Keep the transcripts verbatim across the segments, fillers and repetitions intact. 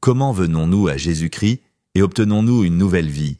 comment venons-nous à Jésus-Christ et obtenons-nous une nouvelle vie?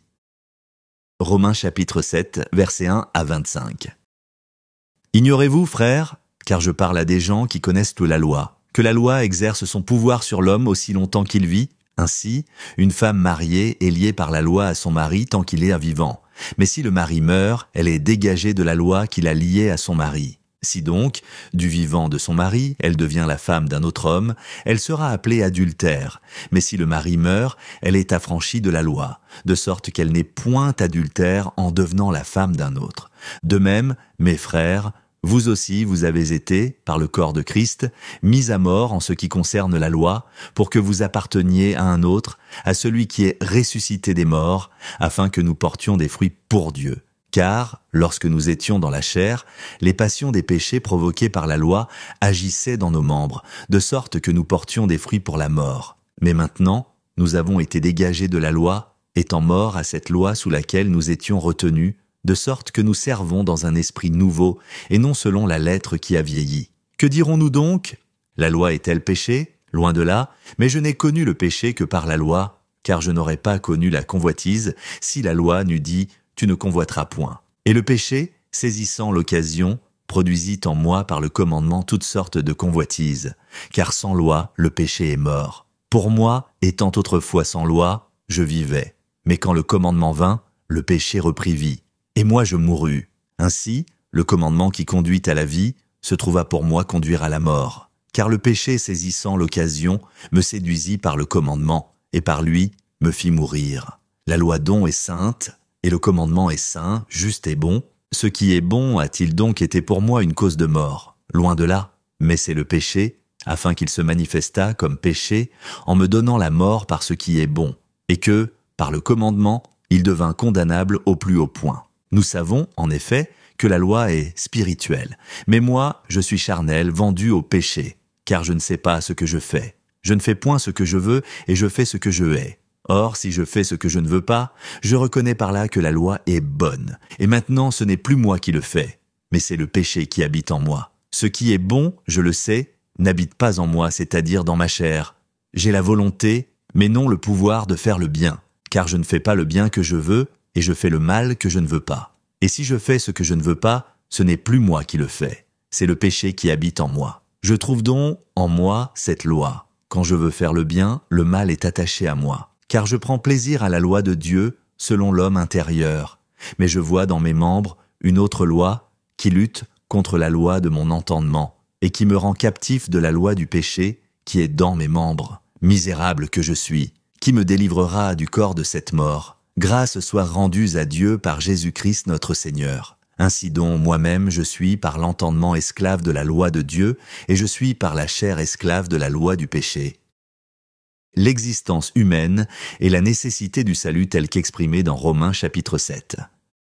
Romains chapitre sept, versets un à vingt-cinq. Ignorez-vous, frères, car je parle à des gens qui connaissent toute la loi, que la loi exerce son pouvoir sur l'homme aussi longtemps qu'il vit? Ainsi, une femme mariée est liée par la loi à son mari tant qu'il est vivant. Mais si le mari meurt, elle est dégagée de la loi qui l'a liée à son mari. Si donc, du vivant de son mari, elle devient la femme d'un autre homme, elle sera appelée adultère. Mais si le mari meurt, elle est affranchie de la loi, de sorte qu'elle n'est point adultère en devenant la femme d'un autre. De même, mes frères, vous aussi vous avez été, par le corps de Christ, mis à mort en ce qui concerne la loi, pour que vous apparteniez à un autre, à celui qui est ressuscité des morts, afin que nous portions des fruits pour Dieu. Car, lorsque nous étions dans la chair, les passions des péchés provoqués par la loi agissaient dans nos membres, de sorte que nous portions des fruits pour la mort. Mais maintenant, nous avons été dégagés de la loi, étant morts à cette loi sous laquelle nous étions retenus, de sorte que nous servons dans un esprit nouveau, et non selon la lettre qui a vieilli. Que dirons-nous donc? La loi est-elle péché? Loin de là, mais je n'ai connu le péché que par la loi, car je n'aurais pas connu la convoitise si la loi n'eût dit « tu ne convoiteras point ». Et le péché, saisissant l'occasion, produisit en moi par le commandement toutes sortes de convoitises, car sans loi, le péché est mort. Pour moi, étant autrefois sans loi, je vivais, mais quand le commandement vint, le péché reprit vie. Et moi je mourus. Ainsi, le commandement qui conduit à la vie se trouva pour moi conduire à la mort. Car le péché saisissant l'occasion me séduisit par le commandement, et par lui me fit mourir. La loi donc est sainte, et le commandement est saint, juste et bon. Ce qui est bon a-t-il donc été pour moi une cause de mort? Loin de là, mais c'est le péché, afin qu'il se manifestât comme péché, en me donnant la mort par ce qui est bon, et que, par le commandement, il devint condamnable au plus haut point. Nous savons, en effet, que la loi est spirituelle. Mais moi, je suis charnel, vendu au péché, car je ne sais pas ce que je fais. Je ne fais point ce que je veux, et je fais ce que je hais. Or, si je fais ce que je ne veux pas, je reconnais par là que la loi est bonne. Et maintenant, ce n'est plus moi qui le fais, mais c'est le péché qui habite en moi. Ce qui est bon, je le sais, n'habite pas en moi, c'est-à-dire dans ma chair. J'ai la volonté, mais non le pouvoir de faire le bien, car je ne fais pas le bien que je veux, et je fais le mal que je ne veux pas. Et si je fais ce que je ne veux pas, ce n'est plus moi qui le fais, c'est le péché qui habite en moi. Je trouve donc en moi cette loi. Quand je veux faire le bien, le mal est attaché à moi. Car je prends plaisir à la loi de Dieu selon l'homme intérieur. Mais je vois dans mes membres une autre loi qui lutte contre la loi de mon entendement et qui me rend captif de la loi du péché qui est dans mes membres. Misérable que je suis, qui me délivrera du corps de cette mort? Grâce soit rendue à Dieu par Jésus-Christ notre Seigneur. Ainsi donc, moi-même, je suis par l'entendement esclave de la loi de Dieu, et je suis par la chair esclave de la loi du péché. L'existence humaine et la nécessité du salut telle qu'exprimée dans Romains chapitre sept.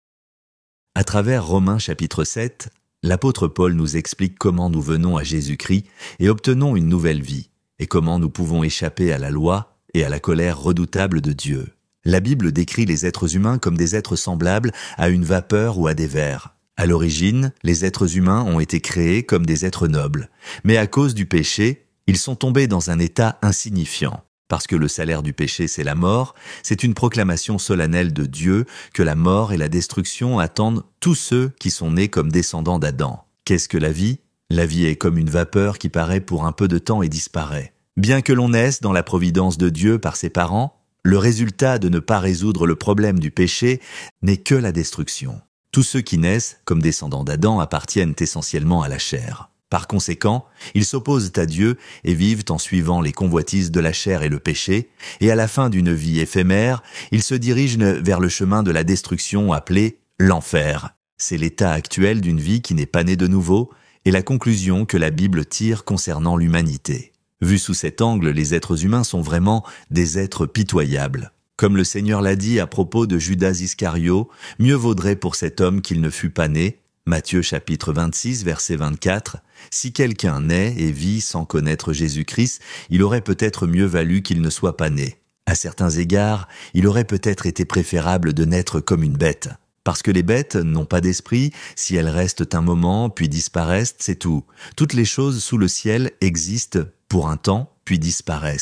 À travers Romains chapitre sept, l'apôtre Paul nous explique comment nous venons à Jésus-Christ et obtenons une nouvelle vie, et comment nous pouvons échapper à la loi et à la colère redoutable de Dieu. La Bible décrit les êtres humains comme des êtres semblables à une vapeur ou à des vers. À l'origine, les êtres humains ont été créés comme des êtres nobles, mais à cause du péché, ils sont tombés dans un état insignifiant. Parce que le salaire du péché, c'est la mort, c'est une proclamation solennelle de Dieu que la mort et la destruction attendent tous ceux qui sont nés comme descendants d'Adam. Qu'est-ce que la vie? La vie est comme une vapeur qui paraît pour un peu de temps et disparaît. Bien que l'on naisse dans la providence de Dieu par ses parents, le résultat de ne pas résoudre le problème du péché n'est que la destruction. Tous ceux qui naissent comme descendants d'Adam appartiennent essentiellement à la chair. Par conséquent, ils s'opposent à Dieu et vivent en suivant les convoitises de la chair et le péché, et à la fin d'une vie éphémère, ils se dirigent vers le chemin de la destruction appelé l'enfer. C'est l'état actuel d'une vie qui n'est pas née de nouveau, et la conclusion que la Bible tire concernant l'humanité. Vu sous cet angle, les êtres humains sont vraiment des êtres pitoyables. Comme le Seigneur l'a dit à propos de Judas Iscario, mieux vaudrait pour cet homme qu'il ne fût pas né. Matthieu chapitre vingt-six, verset vingt-quatre. Si quelqu'un naît et vit sans connaître Jésus-Christ, il aurait peut-être mieux valu qu'il ne soit pas né. À certains égards, il aurait peut-être été préférable de naître comme une bête. Parce que les bêtes n'ont pas d'esprit, si elles restent un moment, puis disparaissent, c'est tout. Toutes les choses sous le ciel existent pour un temps, puis disparaissent.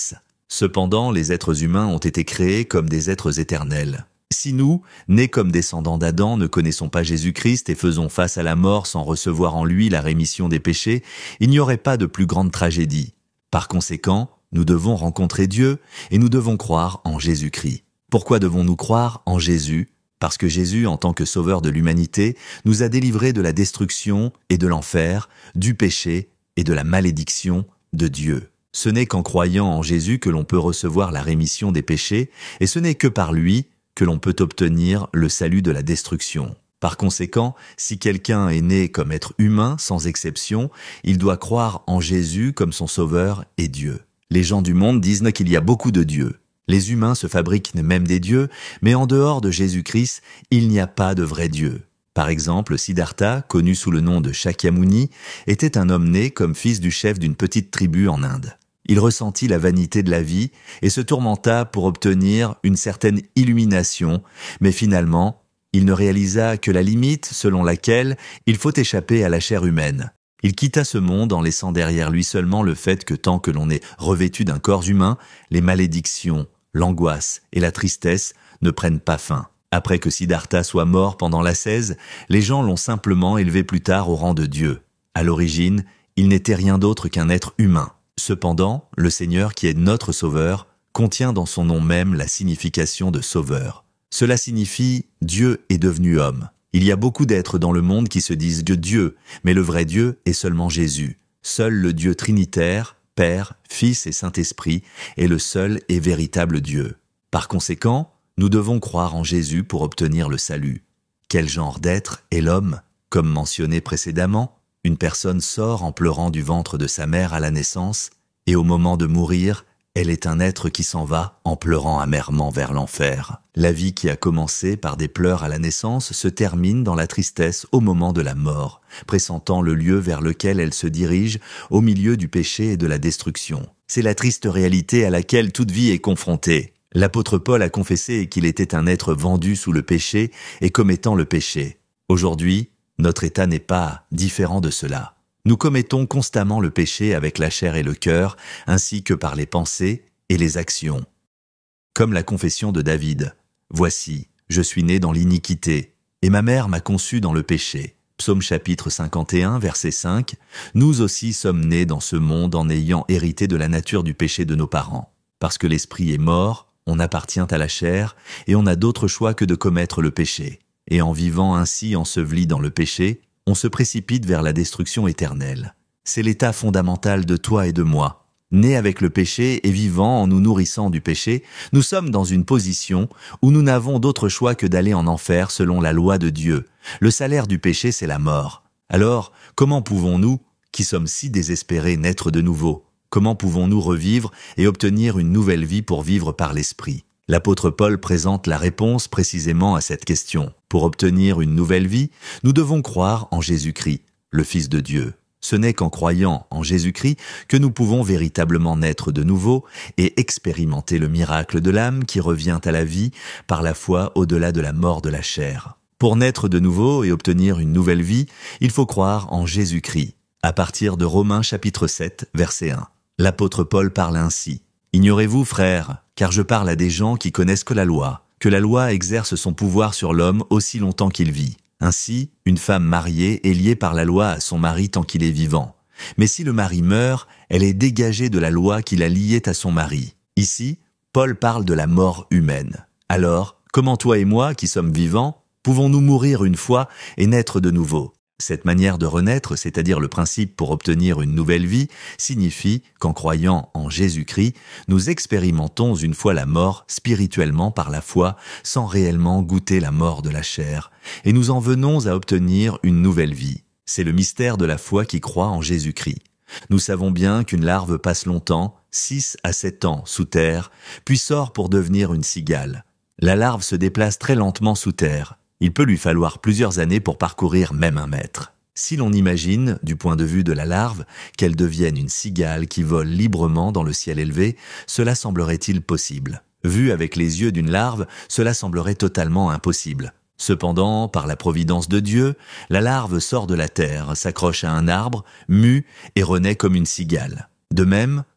Cependant, les êtres humains ont été créés comme des êtres éternels. Si nous, nés comme descendants d'Adam, ne connaissons pas Jésus-Christ et faisons face à la mort sans recevoir en lui la rémission des péchés, il n'y aurait pas de plus grande tragédie. Par conséquent, nous devons rencontrer Dieu et nous devons croire en Jésus-Christ. Pourquoi devons-nous croire en Jésus ? Parce que Jésus, en tant que sauveur de l'humanité, nous a délivrés de la destruction et de l'enfer, du péché et de la malédiction de Dieu. Ce n'est qu'en croyant en Jésus que l'on peut recevoir la rémission des péchés, et ce n'est que par lui que l'on peut obtenir le salut de la destruction. Par conséquent, si quelqu'un est né comme être humain, sans exception, il doit croire en Jésus comme son sauveur et Dieu. Les gens du monde disent qu'il y a beaucoup de dieux. Les humains se fabriquent même des dieux, mais en dehors de Jésus-Christ, il n'y a pas de vrai Dieu. Par exemple, Siddhartha, connu sous le nom de Shakyamuni, était un homme né comme fils du chef d'une petite tribu en Inde. Il ressentit la vanité de la vie et se tourmenta pour obtenir une certaine illumination, mais finalement, il ne réalisa que la limite selon laquelle il faut échapper à la chair humaine. Il quitta ce monde en laissant derrière lui seulement le fait que tant que l'on est revêtu d'un corps humain, les malédictions, l'angoisse et la tristesse ne prennent pas fin. Après que Siddhartha soit mort pendant l'ascèse, les gens l'ont simplement élevé plus tard au rang de Dieu. À l'origine, il n'était rien d'autre qu'un être humain. Cependant, le Seigneur qui est notre Sauveur contient dans son nom même la signification de Sauveur. Cela signifie « Dieu est devenu homme ». Il y a beaucoup d'êtres dans le monde qui se disent de Dieu, mais le vrai Dieu est seulement Jésus. Seul le Dieu trinitaire, Père, Fils et Saint-Esprit, est le seul et véritable Dieu. Par conséquent, nous devons croire en Jésus pour obtenir le salut. Quel genre d'être est l'homme ? Comme mentionné précédemment, une personne sort en pleurant du ventre de sa mère à la naissance, et au moment de mourir, elle est un être qui s'en va en pleurant amèrement vers l'enfer. La vie qui a commencé par des pleurs à la naissance se termine dans la tristesse au moment de la mort, pressentant le lieu vers lequel elle se dirige au milieu du péché et de la destruction. C'est la triste réalité à laquelle toute vie est confrontée. L'apôtre Paul a confessé qu'il était un être vendu sous le péché et commettant le péché. Aujourd'hui, notre état n'est pas différent de cela. Nous commettons constamment le péché avec la chair et le cœur, ainsi que par les pensées et les actions. Comme la confession de David, « Voici, je suis né dans l'iniquité, et ma mère m'a conçu dans le péché. » Psaume chapitre cinquante et un, verset cinq, « Nous aussi sommes nés dans ce monde en ayant hérité de la nature du péché de nos parents. Parce que l'esprit est mort, on appartient à la chair, et on n'a d'autre choix que de commettre le péché. Et en vivant ainsi enseveli dans le péché, on se précipite vers la destruction éternelle. C'est l'état fondamental de toi et de moi. Nés avec le péché et vivant en nous nourrissant du péché, nous sommes dans une position où nous n'avons d'autre choix que d'aller en enfer selon la loi de Dieu. Le salaire du péché, c'est la mort. Alors, comment pouvons-nous, qui sommes si désespérés, naître de nouveau ? Comment pouvons-nous revivre et obtenir une nouvelle vie pour vivre par l'Esprit ? L'apôtre Paul présente la réponse précisément à cette question. Pour obtenir une nouvelle vie, nous devons croire en Jésus-Christ, le Fils de Dieu. Ce n'est qu'en croyant en Jésus-Christ que nous pouvons véritablement naître de nouveau et expérimenter le miracle de l'âme qui revient à la vie par la foi au-delà de la mort de la chair. Pour naître de nouveau et obtenir une nouvelle vie, il faut croire en Jésus-Christ. À partir de Romains chapitre sept, verset un, l'apôtre Paul parle ainsi. « Ignorez-vous, frères, car je parle à des gens qui connaissent que la loi, que la loi exerce son pouvoir sur l'homme aussi longtemps qu'il vit. Ainsi, une femme mariée est liée par la loi à son mari tant qu'il est vivant. Mais si le mari meurt, elle est dégagée de la loi qui la liait à son mari. » Ici, Paul parle de la mort humaine. Alors, comment toi et moi, qui sommes vivants, pouvons-nous mourir une fois et naître de nouveau ? Cette manière de renaître, c'est-à-dire le principe pour obtenir une nouvelle vie, signifie qu'en croyant en Jésus-Christ, nous expérimentons une fois la mort spirituellement par la foi, sans réellement goûter la mort de la chair, et nous en venons à obtenir une nouvelle vie. C'est le mystère de la foi qui croit en Jésus-Christ. Nous savons bien qu'une larve passe longtemps, six à sept ans, sous terre, puis sort pour devenir une cigale. La larve se déplace très lentement sous terre. Il peut lui falloir plusieurs années pour parcourir même un mètre. Si l'on imagine, du point de vue de la larve, qu'elle devienne une cigale qui vole librement dans le ciel élevé, cela semblerait-il possible. Vu avec les yeux d'une larve, cela semblerait totalement impossible. Cependant, par la providence de Dieu, la larve sort de la terre, s'accroche à un arbre, mue et renaît comme une cigale. De même,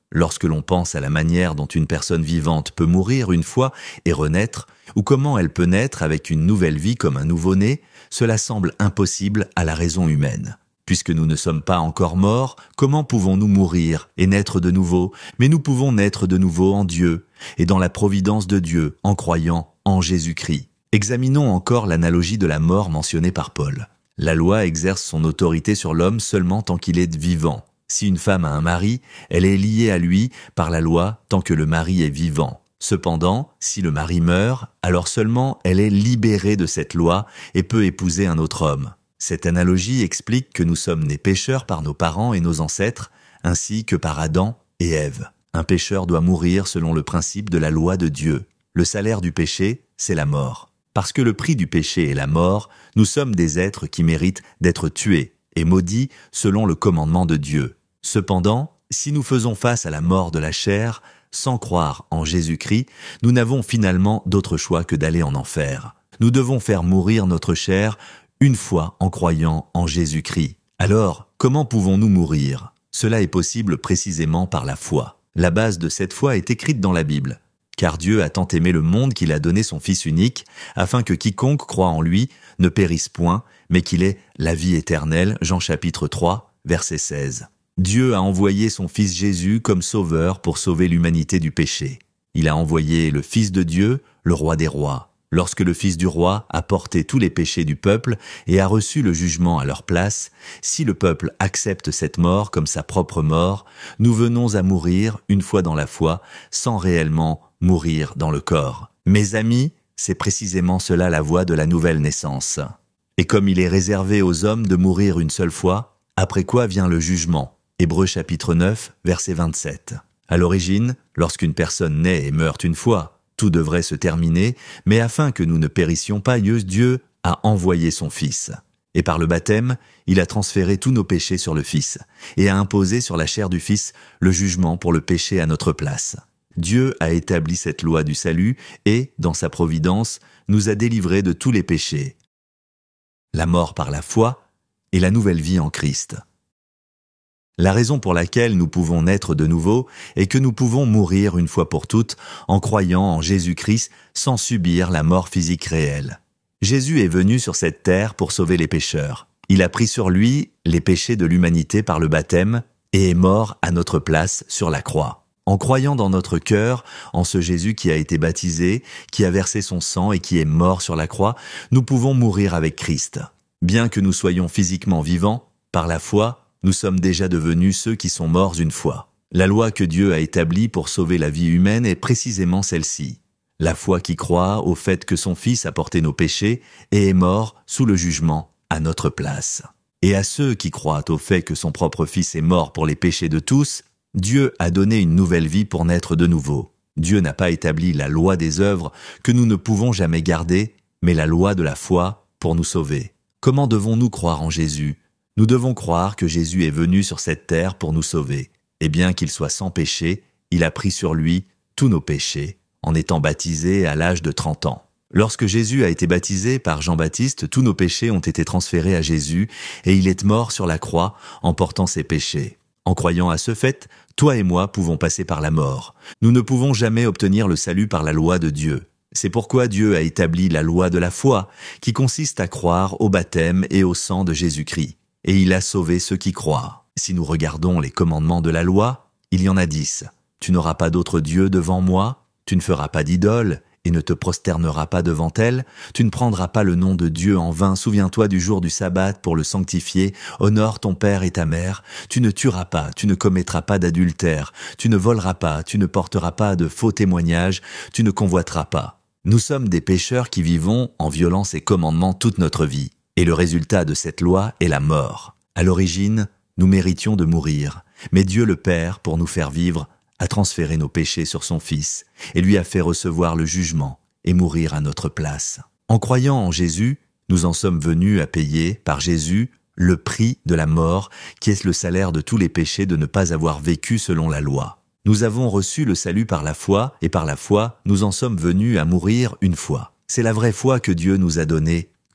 Lorsque l'on pense à la manière dont une personne vivante peut mourir une fois et renaître, ou comment elle peut naître avec une nouvelle vie comme un nouveau-né, cela semble impossible à la raison humaine. Puisque nous ne sommes pas encore morts, comment pouvons-nous mourir et naître de nouveau? Mais nous pouvons naître de nouveau en Dieu, et dans la providence de Dieu, en croyant en Jésus-Christ. Examinons encore l'analogie de la mort mentionnée par Paul. La loi exerce son autorité sur l'homme seulement tant qu'il est vivant. Si une femme a un mari, elle est liée à lui par la loi tant que le mari est vivant. Cependant, si le mari meurt, alors seulement elle est libérée de cette loi et peut épouser un autre homme. Cette analogie explique que nous sommes nés pécheurs par nos parents et nos ancêtres, ainsi que par Adam et Ève. Un pécheur doit mourir selon le principe de la loi de Dieu. Le salaire du péché, c'est la mort. Parce que le prix du péché est la mort, nous sommes des êtres qui méritent d'être tués et maudits selon le commandement de Dieu. Cependant, si nous faisons face à la mort de la chair, sans croire en Jésus-Christ, nous n'avons finalement d'autre choix que d'aller en enfer. Nous devons faire mourir notre chair une fois en croyant en Jésus-Christ. Alors, comment pouvons-nous mourir? Cela est possible précisément par la foi. La base de cette foi est écrite dans la Bible. Car Dieu a tant aimé le monde qu'il a donné son Fils unique, afin que quiconque croit en lui ne périsse point, mais qu'il ait la vie éternelle. Jean chapitre trois, verset seize. Dieu a envoyé son Fils Jésus comme sauveur pour sauver l'humanité du péché. Il a envoyé le Fils de Dieu, le Roi des rois. Lorsque le Fils du roi a porté tous les péchés du peuple et a reçu le jugement à leur place, si le peuple accepte cette mort comme sa propre mort, nous venons à mourir une fois dans la foi, sans réellement mourir dans le corps. Mes amis, c'est précisément cela la voie de la nouvelle naissance. Et comme il est réservé aux hommes de mourir une seule fois, après quoi vient le jugement. Hébreux chapitre neuf, verset vingt-sept. À l'origine, lorsqu'une personne naît et meurt une fois, tout devrait se terminer, mais afin que nous ne périssions pas, Dieu a envoyé son Fils. Et par le baptême, il a transféré tous nos péchés sur le Fils, et a imposé sur la chair du Fils le jugement pour le péché à notre place. Dieu a établi cette loi du salut et, dans sa providence, nous a délivrés de tous les péchés. La mort par la foi et la nouvelle vie en Christ. La raison pour laquelle nous pouvons naître de nouveau est que nous pouvons mourir une fois pour toutes en croyant en Jésus-Christ sans subir la mort physique réelle. Jésus est venu sur cette terre pour sauver les pécheurs. Il a pris sur lui les péchés de l'humanité par le baptême et est mort à notre place sur la croix. En croyant dans notre cœur, en ce Jésus qui a été baptisé, qui a versé son sang et qui est mort sur la croix, nous pouvons mourir avec Christ. Bien que nous soyons physiquement vivants, par la foi, nous sommes déjà devenus ceux qui sont morts une fois. La loi que Dieu a établie pour sauver la vie humaine est précisément celle-ci. La foi qui croit au fait que son Fils a porté nos péchés et est mort sous le jugement à notre place. Et à ceux qui croient au fait que son propre Fils est mort pour les péchés de tous, Dieu a donné une nouvelle vie pour naître de nouveau. Dieu n'a pas établi la loi des œuvres que nous ne pouvons jamais garder, mais la loi de la foi pour nous sauver. Comment devons-nous croire en Jésus ? Nous devons croire que Jésus est venu sur cette terre pour nous sauver. Et bien qu'il soit sans péché, il a pris sur lui tous nos péchés, en étant baptisé à l'âge de trente ans. Lorsque Jésus a été baptisé par Jean-Baptiste, tous nos péchés ont été transférés à Jésus, et il est mort sur la croix en portant ses péchés. En croyant à ce fait, toi et moi pouvons passer par la mort. Nous ne pouvons jamais obtenir le salut par la loi de Dieu. C'est pourquoi Dieu a établi la loi de la foi, qui consiste à croire au baptême et au sang de Jésus-Christ. Et il a sauvé ceux qui croient. Si nous regardons les commandements de la loi, il y en a dix. Tu n'auras pas d'autre Dieu devant moi, tu ne feras pas d'idole, et ne te prosterneras pas devant elle, tu ne prendras pas le nom de Dieu en vain, souviens-toi du jour du sabbat pour le sanctifier, honore ton père et ta mère, tu ne tueras pas, tu ne commettras pas d'adultère, tu ne voleras pas, tu ne porteras pas de faux témoignages, tu ne convoiteras pas. Nous sommes des pécheurs qui vivons en violant ces commandements toute notre vie. Et le résultat de cette loi est la mort. À l'origine, nous méritions de mourir, mais Dieu le Père, pour nous faire vivre, a transféré nos péchés sur son Fils et lui a fait recevoir le jugement et mourir à notre place. En croyant en Jésus, nous en sommes venus à payer, par Jésus, le prix de la mort, qui est le salaire de tous les péchés de ne pas avoir vécu selon la loi. Nous avons reçu le salut par la foi, et par la foi, nous en sommes venus à mourir une fois. C'est la vraie foi que Dieu nous a donnée.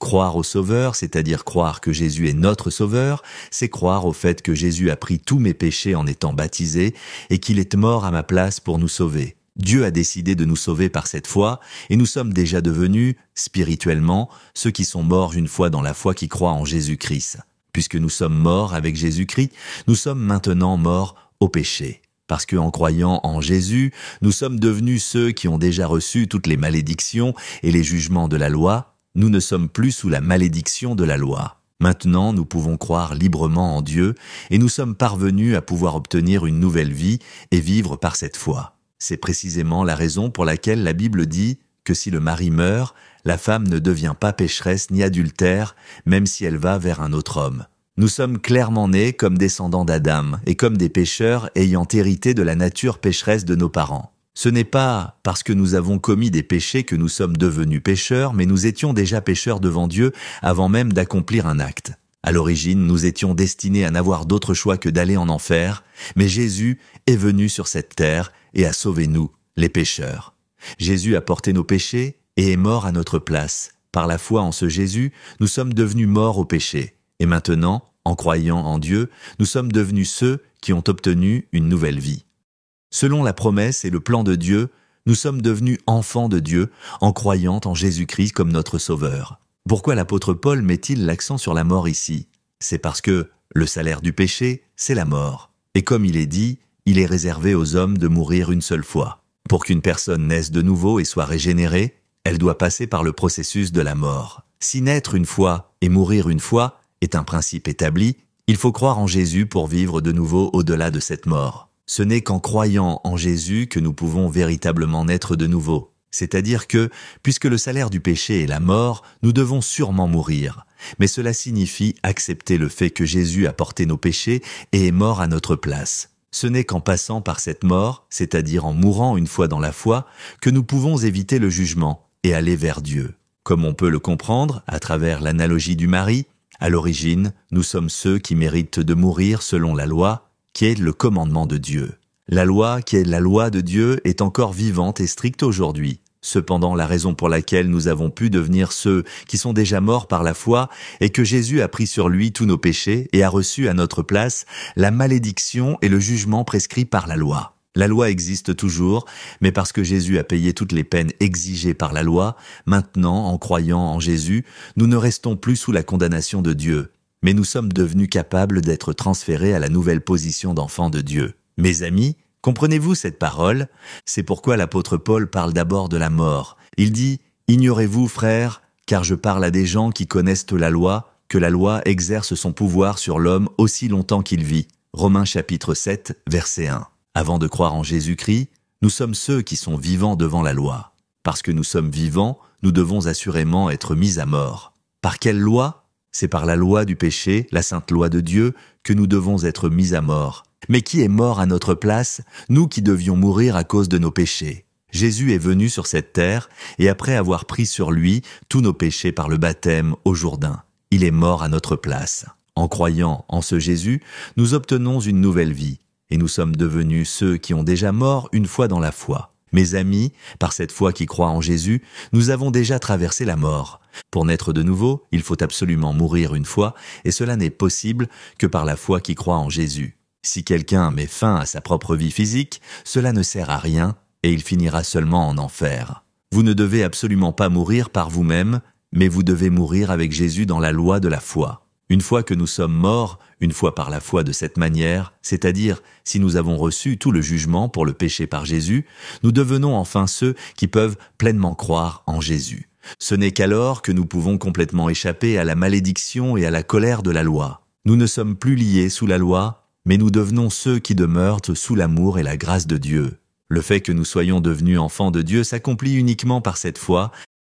Croire au Sauveur, c'est-à-dire croire que Jésus est notre Sauveur, c'est croire au fait que Jésus a pris tous mes péchés en étant baptisé et qu'il est mort à ma place pour nous sauver. Dieu a décidé de nous sauver par cette foi et nous sommes déjà devenus, spirituellement, ceux qui sont morts une fois dans la foi qui croient en Jésus-Christ. Puisque nous sommes morts avec Jésus-Christ, nous sommes maintenant morts au péché. Parce qu'en croyant en Jésus, nous sommes devenus ceux qui ont déjà reçu toutes les malédictions et les jugements de la loi. Nous ne sommes plus sous la malédiction de la loi. Maintenant, nous pouvons croire librement en Dieu et nous sommes parvenus à pouvoir obtenir une nouvelle vie et vivre par cette foi. C'est précisément la raison pour laquelle la Bible dit que si le mari meurt, la femme ne devient pas pécheresse ni adultère, même si elle va vers un autre homme. Nous sommes clairement nés comme descendants d'Adam et comme des pécheurs ayant hérité de la nature pécheresse de nos parents. Ce n'est pas parce que nous avons commis des péchés que nous sommes devenus pécheurs, mais nous étions déjà pécheurs devant Dieu avant même d'accomplir un acte. À l'origine, nous étions destinés à n'avoir d'autre choix que d'aller en enfer, mais Jésus est venu sur cette terre et a sauvé nous, les pécheurs. Jésus a porté nos péchés et est mort à notre place. Par la foi en ce Jésus, nous sommes devenus morts au péché. Et maintenant, en croyant en Dieu, nous sommes devenus ceux qui ont obtenu une nouvelle vie. Selon la promesse et le plan de Dieu, nous sommes devenus enfants de Dieu en croyant en Jésus-Christ comme notre Sauveur. Pourquoi l'apôtre Paul met-il l'accent sur la mort ici? C'est parce que le salaire du péché, c'est la mort. Et comme il est dit, il est réservé aux hommes de mourir une seule fois. Pour qu'une personne naisse de nouveau et soit régénérée, elle doit passer par le processus de la mort. Si naître une fois et mourir une fois est un principe établi, il faut croire en Jésus pour vivre de nouveau au-delà de cette mort. Ce n'est qu'en croyant en Jésus que nous pouvons véritablement naître de nouveau. C'est-à-dire que, puisque le salaire du péché est la mort, nous devons sûrement mourir. Mais cela signifie accepter le fait que Jésus a porté nos péchés et est mort à notre place. Ce n'est qu'en passant par cette mort, c'est-à-dire en mourant une fois dans la foi, que nous pouvons éviter le jugement et aller vers Dieu. Comme on peut le comprendre à travers l'analogie du mari, à l'origine, nous sommes ceux qui méritent de mourir selon la loi, qui est le commandement de Dieu. La loi, qui est la loi de Dieu, est encore vivante et stricte aujourd'hui. Cependant, la raison pour laquelle nous avons pu devenir ceux qui sont déjà morts par la foi est que Jésus a pris sur lui tous nos péchés et a reçu à notre place la malédiction et le jugement prescrits par la loi. La loi existe toujours, mais parce que Jésus a payé toutes les peines exigées par la loi, maintenant, en croyant en Jésus, nous ne restons plus sous la condamnation de Dieu. Mais nous sommes devenus capables d'être transférés à la nouvelle position d'enfants de Dieu. Mes amis, comprenez-vous cette parole? C'est pourquoi l'apôtre Paul parle d'abord de la mort. Il dit « Ignorez-vous, frères, car je parle à des gens qui connaissent la loi, que la loi exerce son pouvoir sur l'homme aussi longtemps qu'il vit. » Romains chapitre sept, verset un. Avant de croire en Jésus-Christ, nous sommes ceux qui sont vivants devant la loi. Parce que nous sommes vivants, nous devons assurément être mis à mort. Par quelle loi? C'est par la loi du péché, la sainte loi de Dieu, que nous devons être mis à mort. Mais qui est mort à notre place, nous qui devions mourir à cause de nos péchés? Jésus est venu sur cette terre, et après avoir pris sur lui tous nos péchés par le baptême au Jourdain, il est mort à notre place. En croyant en ce Jésus, nous obtenons une nouvelle vie, et nous sommes devenus ceux qui ont déjà mort une fois dans la foi. Mes amis, par cette foi qui croit en Jésus, nous avons déjà traversé la mort. Pour naître de nouveau, il faut absolument mourir une fois, et cela n'est possible que par la foi qui croit en Jésus. Si quelqu'un met fin à sa propre vie physique, cela ne sert à rien, et il finira seulement en enfer. Vous ne devez absolument pas mourir par vous-même, mais vous devez mourir avec Jésus dans la loi de la foi. Une fois que nous sommes morts, une fois par la foi de cette manière, c'est-à-dire si nous avons reçu tout le jugement pour le péché par Jésus, nous devenons enfin ceux qui peuvent pleinement croire en Jésus. Ce n'est qu'alors que nous pouvons complètement échapper à la malédiction et à la colère de la loi. Nous ne sommes plus liés sous la loi, mais nous devenons ceux qui demeurent sous l'amour et la grâce de Dieu. Le fait que nous soyons devenus enfants de Dieu s'accomplit uniquement par cette foi,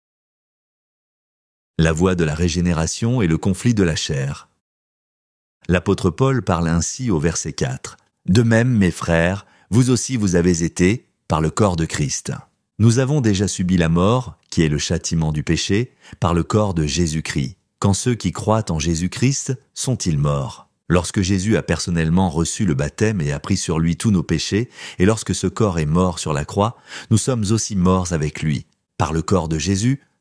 la voie de la régénération et le conflit de la chair. L'apôtre Paul parle ainsi au verset quatre. « De même, mes frères, vous aussi vous avez été, par le corps de Christ. Nous avons déjà subi la mort, qui est le châtiment du péché, par le corps de Jésus-Christ. Quand ceux qui croient en Jésus-Christ sont-ils morts ? Lorsque Jésus a personnellement reçu le baptême et a pris sur lui tous nos péchés, et lorsque ce corps est mort sur la croix, nous sommes aussi morts avec lui. Par le corps de Jésus,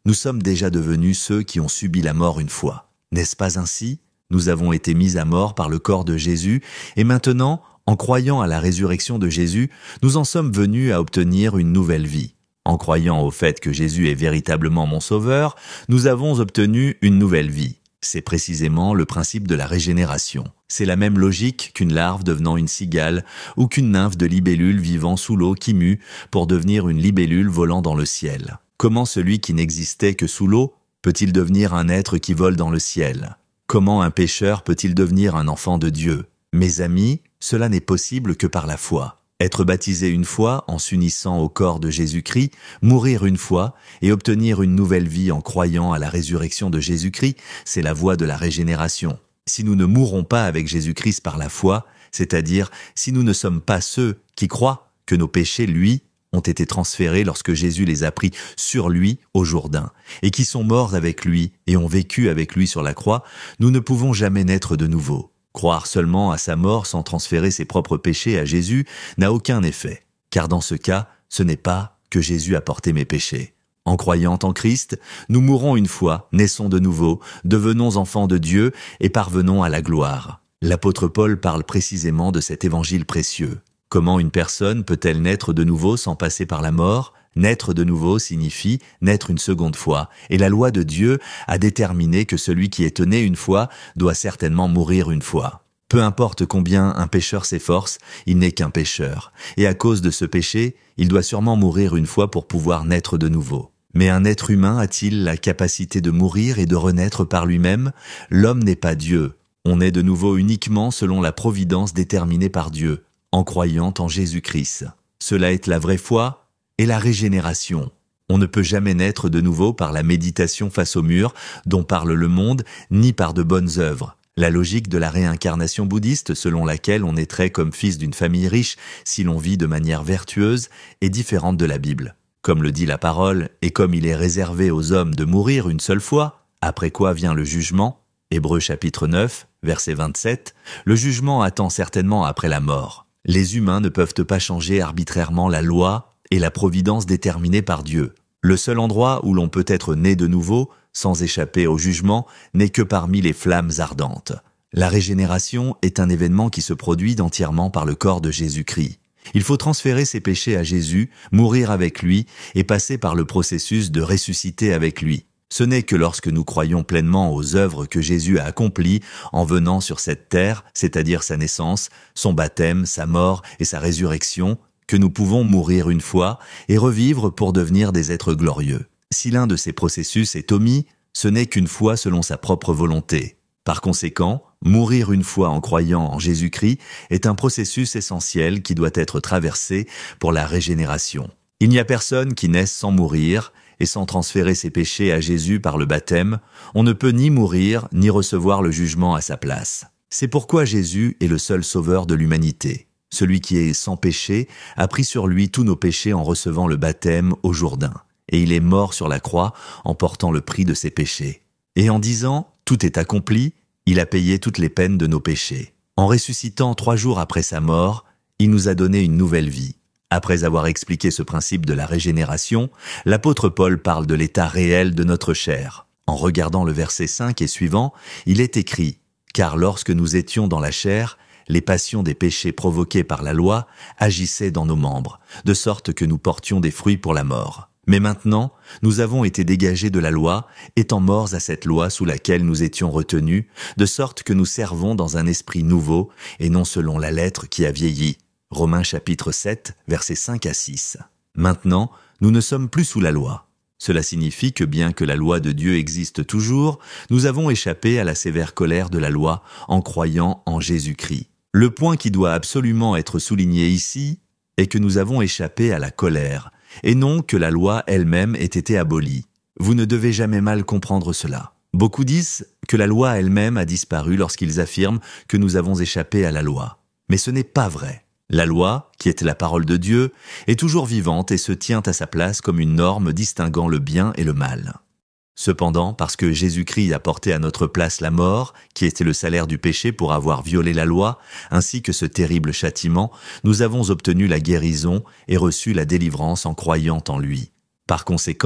nous sommes déjà devenus ceux qui ont subi la mort une fois. N'est-ce pas ainsi? Nous avons été mis à mort par le corps de Jésus, et maintenant, en croyant à la résurrection de Jésus, nous en sommes venus à obtenir une nouvelle vie. En croyant au fait que Jésus est véritablement mon sauveur, nous avons obtenu une nouvelle vie. C'est précisément le principe de la régénération. C'est la même logique qu'une larve devenant une cigale ou qu'une nymphe de libellule vivant sous l'eau qui mue pour devenir une libellule volant dans le ciel. Comment celui qui n'existait que sous l'eau peut-il devenir un être qui vole dans le ciel? Comment un pécheur peut-il devenir un enfant de Dieu? Mes amis, cela n'est possible que par la foi. Être baptisé une fois en s'unissant au corps de Jésus-Christ, mourir une fois et obtenir une nouvelle vie en croyant à la résurrection de Jésus-Christ, c'est la voie de la régénération. Si nous ne mourrons pas avec Jésus-Christ par la foi, c'est-à-dire si nous ne sommes pas ceux qui croient que nos péchés, lui, ont été transférés lorsque Jésus les a pris sur lui au Jourdain, et qui sont morts avec lui et ont vécu avec lui sur la croix, nous ne pouvons jamais naître de nouveau. Croire seulement à sa mort sans transférer ses propres péchés à Jésus n'a aucun effet, car dans ce cas, ce n'est pas que Jésus a porté mes péchés. En croyant en Christ, nous mourons une fois, naissons de nouveau, devenons enfants de Dieu et parvenons à la gloire. L'apôtre Paul parle précisément de cet évangile précieux. Comment une personne peut-elle naître de nouveau sans passer par la mort? Naître de nouveau signifie naître une seconde fois, et la loi de Dieu a déterminé que celui qui est né une fois doit certainement mourir une fois. Peu importe combien un pécheur s'efforce, il n'est qu'un pécheur, et à cause de ce péché, il doit sûrement mourir une fois pour pouvoir naître de nouveau. Mais un être humain a-t-il la capacité de mourir et de renaître par lui-même? L'homme n'est pas Dieu. On est de nouveau uniquement selon la providence déterminée par Dieu, en croyant en Jésus-Christ. Cela est la vraie foi et la régénération. On ne peut jamais naître de nouveau par la méditation face au mur dont parle le monde, ni par de bonnes œuvres. La logique de la réincarnation bouddhiste selon laquelle on naîtrait comme fils d'une famille riche si l'on vit de manière vertueuse est différente de la Bible. Comme le dit la parole, et comme il est réservé aux hommes de mourir une seule fois, après quoi vient le jugement, Hébreux chapitre neuf, verset vingt-sept, le jugement attend certainement après la mort. Les humains ne peuvent pas changer arbitrairement la loi et la providence déterminée par Dieu. Le seul endroit où l'on peut être né de nouveau, sans échapper au jugement, n'est que parmi les flammes ardentes. La régénération est un événement qui se produit entièrement par le corps de Jésus-Christ. Il faut transférer ses péchés à Jésus, mourir avec lui et passer par le processus de ressusciter avec lui. Ce n'est que lorsque nous croyons pleinement aux œuvres que Jésus a accomplies en venant sur cette terre, c'est-à-dire sa naissance, son baptême, sa mort et sa résurrection, que nous pouvons mourir une fois et revivre pour devenir des êtres glorieux. Si l'un de ces processus est omis, ce n'est qu'une foi selon sa propre volonté. Par conséquent, mourir une fois en croyant en Jésus-Christ est un processus essentiel qui doit être traversé pour la régénération. Il n'y a personne qui naisse sans mourir, et sans transférer ses péchés à Jésus par le baptême, on ne peut ni mourir ni recevoir le jugement à sa place. C'est pourquoi Jésus est le seul sauveur de l'humanité. Celui qui est sans péché a pris sur lui tous nos péchés en recevant le baptême au Jourdain, et il est mort sur la croix en portant le prix de ses péchés. Et en disant « tout est accompli », il a payé toutes les peines de nos péchés. En ressuscitant trois jours après sa mort, il nous a donné une nouvelle vie. Après avoir expliqué ce principe de la régénération, l'apôtre Paul parle de l'état réel de notre chair. En regardant le verset cinq et suivant, il est écrit « Car lorsque nous étions dans la chair, les passions des péchés provoqués par la loi agissaient dans nos membres, de sorte que nous portions des fruits pour la mort. Mais maintenant, nous avons été dégagés de la loi, étant morts à cette loi sous laquelle nous étions retenus, de sorte que nous servons dans un esprit nouveau et non selon la lettre qui a vieilli. » Romains chapitre sept, versets cinq à six. Maintenant, nous ne sommes plus sous la loi. Cela signifie que bien que la loi de Dieu existe toujours, nous avons échappé à la sévère colère de la loi en croyant en Jésus-Christ. Le point qui doit absolument être souligné ici est que nous avons échappé à la colère, et non que la loi elle-même ait été abolie. Vous ne devez jamais mal comprendre cela. Beaucoup disent que la loi elle-même a disparu lorsqu'ils affirment que nous avons échappé à la loi. Mais ce n'est pas vrai. La loi, qui est la parole de Dieu, est toujours vivante et se tient à sa place comme une norme distinguant le bien et le mal. Cependant, parce que Jésus-Christ a porté à notre place la mort, qui était le salaire du péché pour avoir violé la loi, ainsi que ce terrible châtiment, nous avons obtenu la guérison et reçu la délivrance en croyant en lui. Par conséquent,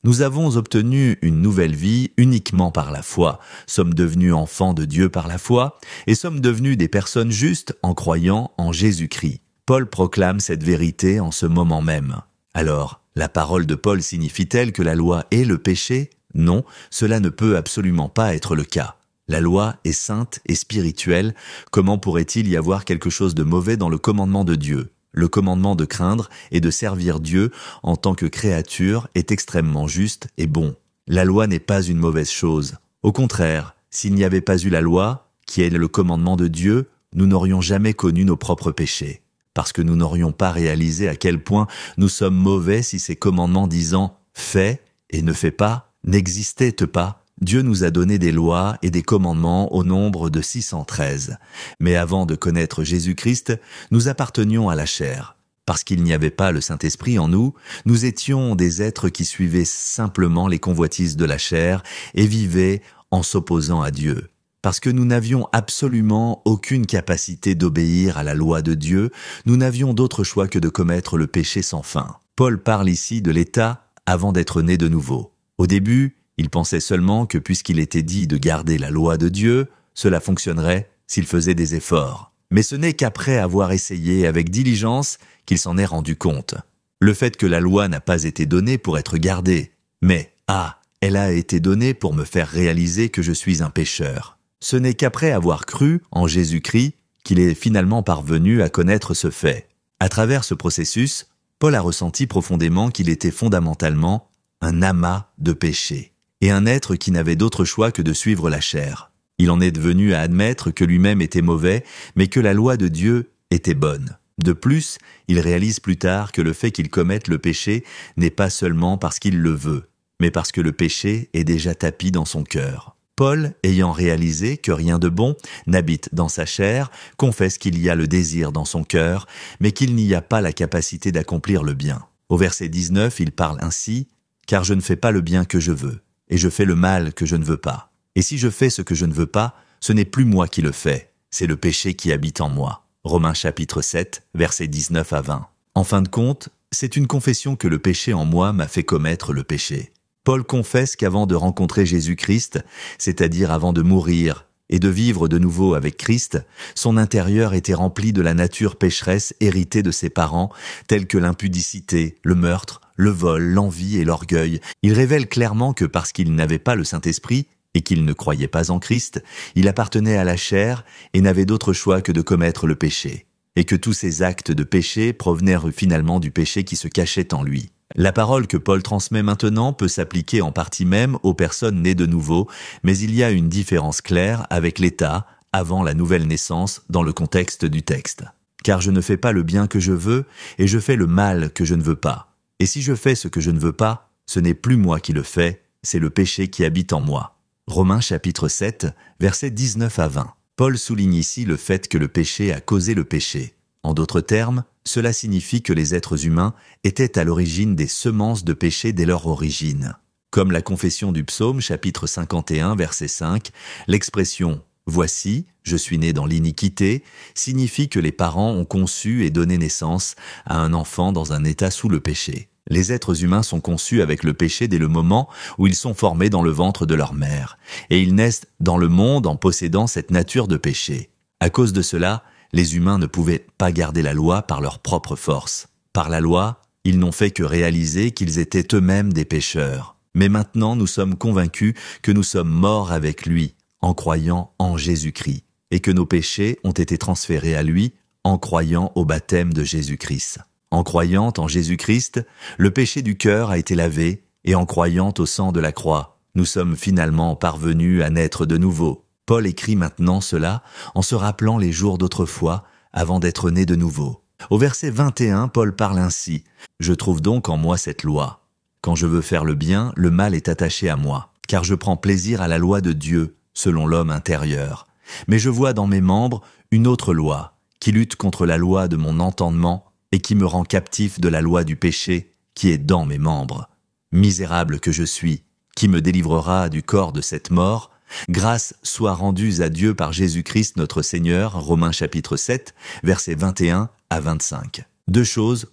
Nous avons obtenu une nouvelle vie uniquement par la foi, sommes devenus enfants de Dieu par la foi, et sommes devenus des personnes justes en croyant en Jésus-Christ. Paul proclame cette vérité en ce moment même. Alors, la parole de Paul signifie-t-elle que la loi est le péché? Non, cela ne peut absolument pas être le cas. La loi est sainte et spirituelle, comment pourrait-il y avoir quelque chose de mauvais dans le commandement de Dieu? Le commandement de craindre et de servir Dieu en tant que créature est extrêmement juste et bon. La loi n'est pas une mauvaise chose. Au contraire, s'il n'y avait pas eu la loi, qui est le commandement de Dieu, nous n'aurions jamais connu nos propres péchés. Parce que nous n'aurions pas réalisé à quel point nous sommes mauvais si ces commandements disant « fais » et « ne fais pas » n'existaient pas. Dieu nous a donné des lois et des commandements au nombre de six cent treize. Mais avant de connaître Jésus-Christ, nous appartenions à la chair. Parce qu'il n'y avait pas le Saint-Esprit en nous, nous étions des êtres qui suivaient simplement les convoitises de la chair et vivaient en s'opposant à Dieu. Parce que nous n'avions absolument aucune capacité d'obéir à la loi de Dieu, nous n'avions d'autre choix que de commettre le péché sans fin. Paul parle ici de l'état avant d'être né de nouveau. Au début, il pensait seulement que puisqu'il était dit de garder la loi de Dieu, cela fonctionnerait s'il faisait des efforts. Mais ce n'est qu'après avoir essayé avec diligence qu'il s'en est rendu compte. Le fait que la loi n'a pas été donnée pour être gardée, mais, ah, elle a été donnée pour me faire réaliser que je suis un pécheur. Ce n'est qu'après avoir cru en Jésus-Christ qu'il est finalement parvenu à connaître ce fait. À travers ce processus, Paul a ressenti profondément qu'il était fondamentalement un amas de péché et un être qui n'avait d'autre choix que de suivre la chair. Il en est devenu à admettre que lui-même était mauvais, mais que la loi de Dieu était bonne. De plus, il réalise plus tard que le fait qu'il commette le péché n'est pas seulement parce qu'il le veut, mais parce que le péché est déjà tapi dans son cœur. Paul, ayant réalisé que rien de bon n'habite dans sa chair, confesse qu'il y a le désir dans son cœur, mais qu'il n'y a pas la capacité d'accomplir le bien. Au verset dix-neuf, il parle ainsi « Car je ne fais pas le bien que je veux, et je fais le mal que je ne veux pas. Et si je fais ce que je ne veux pas, ce n'est plus moi qui le fais, c'est le péché qui habite en moi. » Romains chapitre sept, versets dix-neuf à vingt. En fin de compte, c'est une confession que le péché en moi m'a fait commettre le péché. Paul confesse qu'avant de rencontrer Jésus-Christ, c'est-à-dire avant de mourir et de vivre de nouveau avec Christ, son intérieur était rempli de la nature pécheresse héritée de ses parents, telle que l'impudicité, le meurtre, le vol, l'envie et l'orgueil. Il révèle clairement que parce qu'il n'avait pas le Saint-Esprit et qu'il ne croyait pas en Christ, il appartenait à la chair et n'avait d'autre choix que de commettre le péché, et que tous ses actes de péché provenaient finalement du péché qui se cachait en lui. La parole que Paul transmet maintenant peut s'appliquer en partie même aux personnes nées de nouveau, mais il y a une différence claire avec l'état avant la nouvelle naissance dans le contexte du texte. Car je ne fais pas le bien que je veux, et je fais le mal que je ne veux pas. Et si je fais ce que je ne veux pas, ce n'est plus moi qui le fais, c'est le péché qui habite en moi. Romains chapitre sept, versets dix-neuf à vingt. Paul souligne ici le fait que le péché a causé le péché. En d'autres termes, cela signifie que les êtres humains étaient à l'origine des semences de péché dès leur origine. Comme la confession du psaume, chapitre cinquante et un, verset cinq, l'expression « Voici, je suis né dans l'iniquité » signifie que les parents ont conçu et donné naissance à un enfant dans un état sous le péché. Les êtres humains sont conçus avec le péché dès le moment où ils sont formés dans le ventre de leur mère, et ils naissent dans le monde en possédant cette nature de péché. À cause de cela, les humains ne pouvaient pas garder la loi par leur propre force. Par la loi, ils n'ont fait que réaliser qu'ils étaient eux-mêmes des pécheurs. Mais maintenant, nous sommes convaincus que nous sommes morts avec lui, en croyant en Jésus-Christ, et que nos péchés ont été transférés à lui en croyant au baptême de Jésus-Christ. En croyant en Jésus-Christ, le péché du cœur a été lavé, et en croyant au sang de la croix, nous sommes finalement parvenus à naître de nouveau. Paul écrit maintenant cela en se rappelant les jours d'autrefois avant d'être né de nouveau. Au verset vingt et un, Paul parle ainsi « Je trouve donc en moi cette loi. Quand je veux faire le bien, le mal est attaché à moi, car je prends plaisir à la loi de Dieu, selon l'homme intérieur. Mais je vois dans mes membres une autre loi, qui lutte contre la loi de mon entendement et qui me rend captif de la loi du péché qui est dans mes membres. Misérable que je suis, qui me délivrera du corps de cette mort ? Grâce soit rendue à Dieu par Jésus-Christ notre Seigneur, Romains chapitre sept, versets vingt et un à vingt-cinq. Deux choses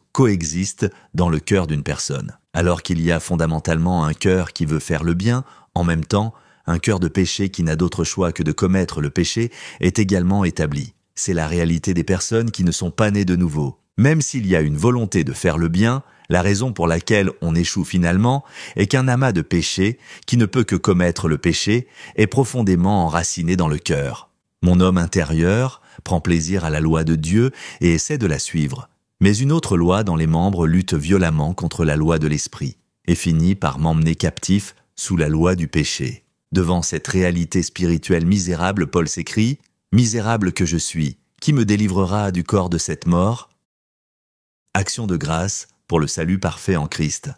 coexistent dans le cœur d'une personne. Alors qu'il y a fondamentalement un cœur qui veut faire le bien, en même temps, un cœur de péché qui n'a d'autre choix que de commettre le péché est également établi. C'est la réalité des personnes qui ne sont pas nées de nouveau. Même s'il y a une volonté de faire le bien, la raison pour laquelle on échoue finalement est qu'un amas de péché, qui ne peut que commettre le péché, est profondément enraciné dans le cœur. Mon homme intérieur prend plaisir à la loi de Dieu et essaie de la suivre. Mais une autre loi dans les membres lutte violemment contre la loi de l'esprit et finit par m'emmener captif sous la loi du péché. Devant cette réalité spirituelle misérable, Paul s'écrie « Misérable que je suis, qui me délivrera du corps de cette mort ?» Action de grâce pour le salut parfait en Christ.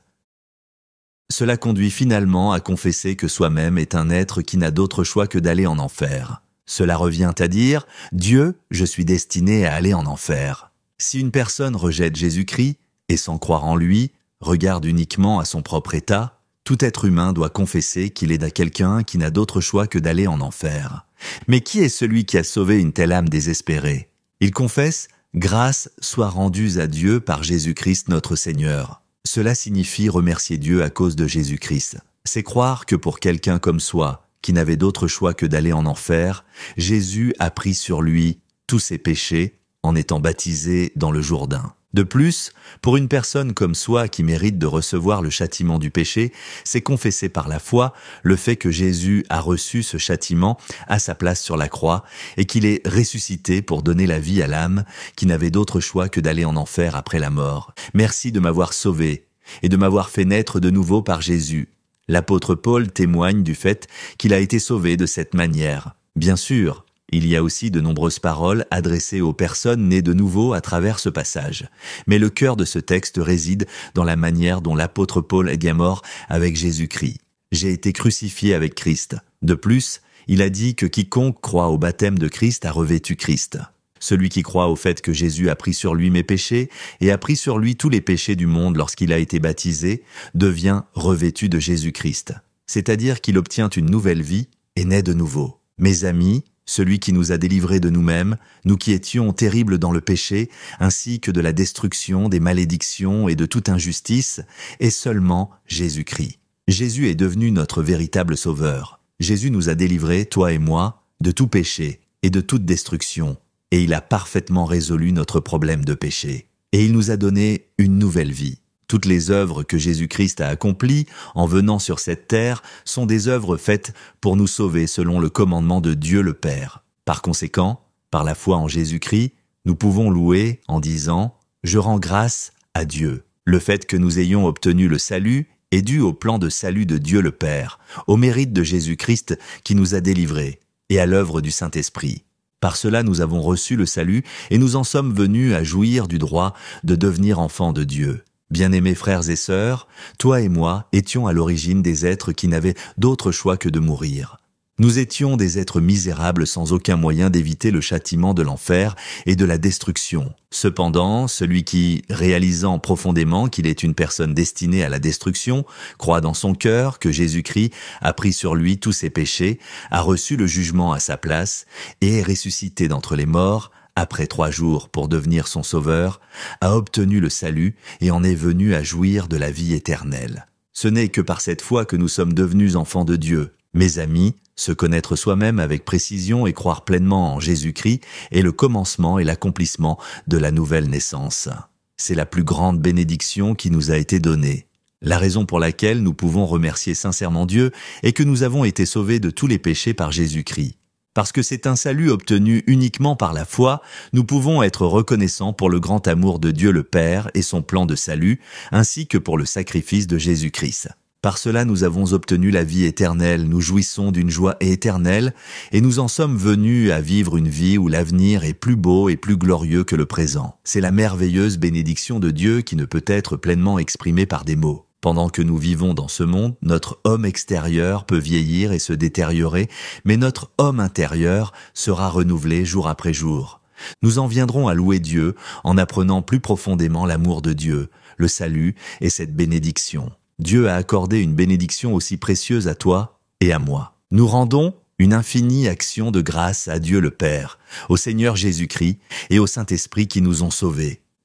Cela conduit finalement à confesser que soi-même est un être qui n'a d'autre choix que d'aller en enfer. Cela revient à dire « Dieu, je suis destiné à aller en enfer ». Si une personne rejette Jésus-Christ et sans croire en lui, regarde uniquement à son propre état, tout être humain doit confesser qu'il est à quelqu'un qui n'a d'autre choix que d'aller en enfer. Mais qui est celui qui a sauvé une telle âme désespérée? Il confesse « Grâce soit rendue à Dieu par Jésus-Christ notre Seigneur ». Cela signifie remercier Dieu à cause de Jésus-Christ. C'est croire que pour quelqu'un comme soi, qui n'avait d'autre choix que d'aller en enfer, Jésus a pris sur lui tous ses péchés en étant baptisé dans le Jourdain. De plus, pour une personne comme soi qui mérite de recevoir le châtiment du péché, c'est confesser par la foi le fait que Jésus a reçu ce châtiment à sa place sur la croix et qu'il est ressuscité pour donner la vie à l'âme qui n'avait d'autre choix que d'aller en enfer après la mort. Merci de m'avoir sauvé et de m'avoir fait naître de nouveau par Jésus. L'apôtre Paul témoigne du fait qu'il a été sauvé de cette manière. Bien sûr, il y a aussi de nombreuses paroles adressées aux personnes nées de nouveau à travers ce passage. Mais le cœur de ce texte réside dans la manière dont l'apôtre Paul est mort avec Jésus-Christ. J'ai été crucifié avec Christ. De plus, il a dit que quiconque croit au baptême de Christ a revêtu Christ. Celui qui croit au fait que Jésus a pris sur lui mes péchés et a pris sur lui tous les péchés du monde lorsqu'il a été baptisé, devient revêtu de Jésus-Christ. C'est-à-dire qu'il obtient une nouvelle vie et naît de nouveau. Mes amis, celui qui nous a délivrés de nous-mêmes, nous qui étions terribles dans le péché, ainsi que de la destruction, des malédictions et de toute injustice, est seulement Jésus-Christ. Jésus est devenu notre véritable sauveur. Jésus nous a délivrés, toi et moi, de tout péché et de toute destruction, et il a parfaitement résolu notre problème de péché. Et il nous a donné une nouvelle vie. Toutes les œuvres que Jésus-Christ a accomplies en venant sur cette terre sont des œuvres faites pour nous sauver selon le commandement de Dieu le Père. Par conséquent, par la foi en Jésus-Christ, nous pouvons louer en disant « Je rends grâce à Dieu ». Le fait que nous ayons obtenu le salut est dû au plan de salut de Dieu le Père, au mérite de Jésus-Christ qui nous a délivrés, et à l'œuvre du Saint-Esprit. Par cela, nous avons reçu le salut et nous en sommes venus à jouir du droit de devenir enfants de Dieu. Bien-aimés frères et sœurs, toi et moi étions à l'origine des êtres qui n'avaient d'autre choix que de mourir. Nous étions des êtres misérables sans aucun moyen d'éviter le châtiment de l'enfer et de la destruction. Cependant, celui qui, réalisant profondément qu'il est une personne destinée à la destruction, croit dans son cœur que Jésus-Christ a pris sur lui tous ses péchés, a reçu le jugement à sa place et est ressuscité d'entre les morts, après trois jours pour devenir son sauveur, a obtenu le salut et en est venu à jouir de la vie éternelle. Ce n'est que par cette foi que nous sommes devenus enfants de Dieu. Mes amis, se connaître soi-même avec précision et croire pleinement en Jésus-Christ est le commencement et l'accomplissement de la nouvelle naissance. C'est la plus grande bénédiction qui nous a été donnée. La raison pour laquelle nous pouvons remercier sincèrement Dieu est que nous avons été sauvés de tous les péchés par Jésus-Christ. Parce que c'est un salut obtenu uniquement par la foi, nous pouvons être reconnaissants pour le grand amour de Dieu le Père et son plan de salut, ainsi que pour le sacrifice de Jésus-Christ. Par cela, nous avons obtenu la vie éternelle, nous jouissons d'une joie éternelle, et nous en sommes venus à vivre une vie où l'avenir est plus beau et plus glorieux que le présent. C'est la merveilleuse bénédiction de Dieu qui ne peut être pleinement exprimée par des mots. Pendant que nous vivons dans ce monde, notre homme extérieur peut vieillir et se détériorer, mais notre homme intérieur sera renouvelé jour après jour. Nous en viendrons à louer Dieu en apprenant plus profondément l'amour de Dieu, le salut et cette bénédiction. Dieu a accordé une bénédiction aussi précieuse à toi et à moi. Nous rendons une infinie action de grâce à Dieu le Père, au Seigneur Jésus-Christ et au Saint-Esprit qui nous ont sauvés.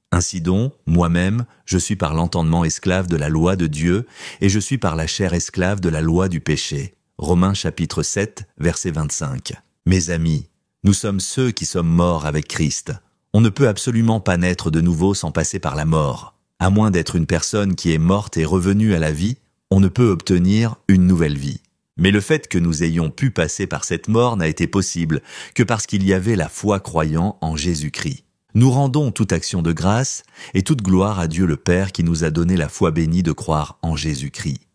Ainsi donc, moi-même, je suis par l'entendement esclave de la loi de Dieu, et je suis par la chair esclave de la loi du péché. Romains chapitre sept, verset vingt-cinq. Mes amis, nous sommes ceux qui sommes morts avec Christ. On ne peut absolument pas naître de nouveau sans passer par la mort. À moins d'être une personne qui est morte et revenue à la vie, on ne peut obtenir une nouvelle vie. Mais le fait que nous ayons pu passer par cette mort n'a été possible que parce qu'il y avait la foi croyant en Jésus-Christ. Nous rendons toute action de grâce et toute gloire à Dieu le Père qui nous a donné la foi bénie de croire en Jésus-Christ.